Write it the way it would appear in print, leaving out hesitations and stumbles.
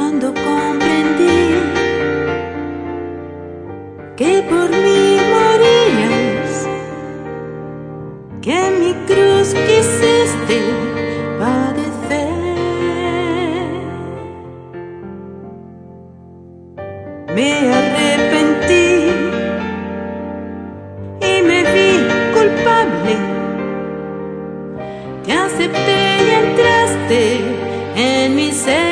cuando comprendí que por mí morías, que en mi cruz quisiste padecer. Me arrepentí y me vi culpable. Te acepté y entraste en mi ser.